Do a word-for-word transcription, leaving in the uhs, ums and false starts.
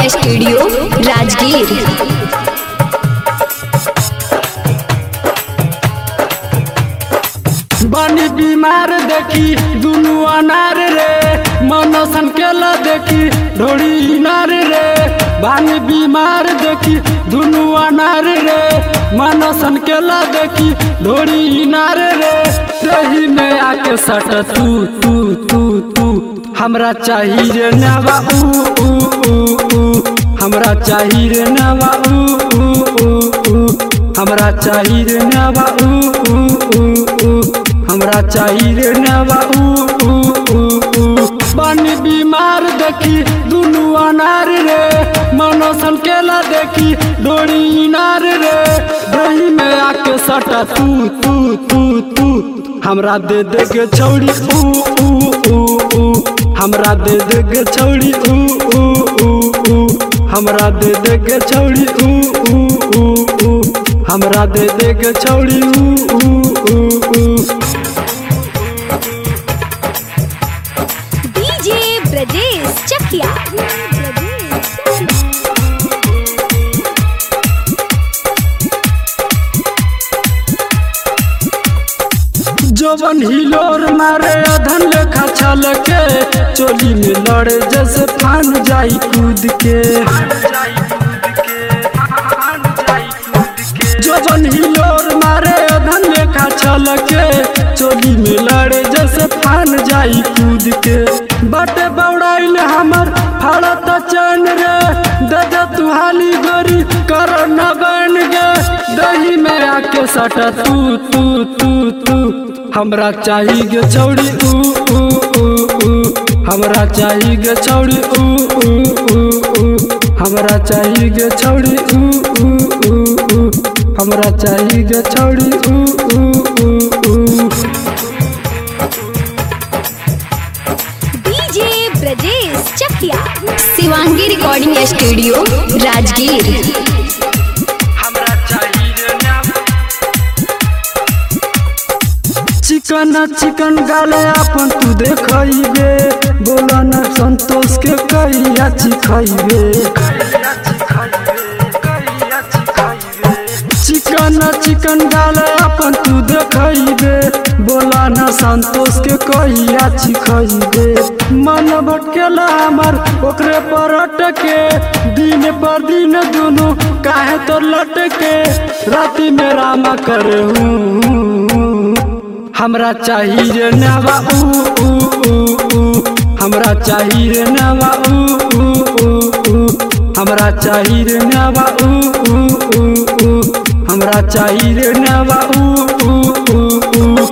Recording studio Rajgir. बानी बीमार देखी दुनु अनार रे, मनो सनकेला देखी ढोड़ी नार रे। बानी बीमार देखी दुनु अनार रे, मनो सनकेला देखी ढोड़ी नार रे। दही में आके सट तू तू तू तू, हमरा चाहिए रे नवा ऊ ऊ ऊ ऊ, हमरा चाहिए रे नवा ऊ ऊ ऊ ऊ, हमरा चाहिए रे नवा ऊ ऊ ऊ ऊ, हमरा चाहिए रे नवा ऊ ऊ ऊ ऊ। बानी बीमार देखी दुनु अनार रे, मनो सनकेला देखी डोरी नार रे। दही में आके सटा तू तू तू तू, हमरा दे दे के छौड़ी ऊ ऊ ऊ ऊ, हमरा दे दे के छौड़ी ऊ ऊ ऊ ऊ, हमरा दे दे के छौड़ी ऊ ऊ ऊ ऊ, हमरा दे दे के छौड़ी ऊ ऊ ऊ ऊ। डीजे ब्रजेश चकिया। जवन हिलोर मारे अधन लेखा छल के, चोली में लड़े जैसे फान जाई कूद के। जवन हिलोर मारे अधन लेखा छल के, चोली में लड़े जैसे फान जाई कूद के। बाटे बौड़ाइल हमर फाड़त चैन रे, दादा तू हाली गोरी कर न बन गे। दही में आके सटा तू तू तू तू, हमरा चाहिए गे छौड़ी ऊ ऊ ऊ ऊ, हमरा चाहिए गे छौड़ी ऊ ऊ ऊ ऊ, हमरा चाहिए गे छौड़ी ऊ ऊ ऊ ऊ, हमरा चाहिए गे छौड़ी ऊ ऊ ऊ ऊ। DJ Brajesh Chakiya. Shivangi recording studio Rajgir. Chicken chicken गाले अपन तू देखइबे, बोला न संतोष के कहिया चिखइबे। चिकन चिकन गाले अपन तू देखइबे, बोला न संतोष के कहिया चिखइबे। मन भटकेला हमर ओकरे पर अटके, दिन पर दिन दुनु काहे तो लटके। राति में रामा करे हूँ, हमरा चाहिए रे नवा ऊ ऊ ऊ ऊ, हमरा चाहिए रे नवा ऊ ऊ ऊ ऊ, हमरा चाहिए रे नवा ऊ ऊ ऊ ऊ, हमरा चाहिए रे नवा ऊ ऊ ऊ ऊ।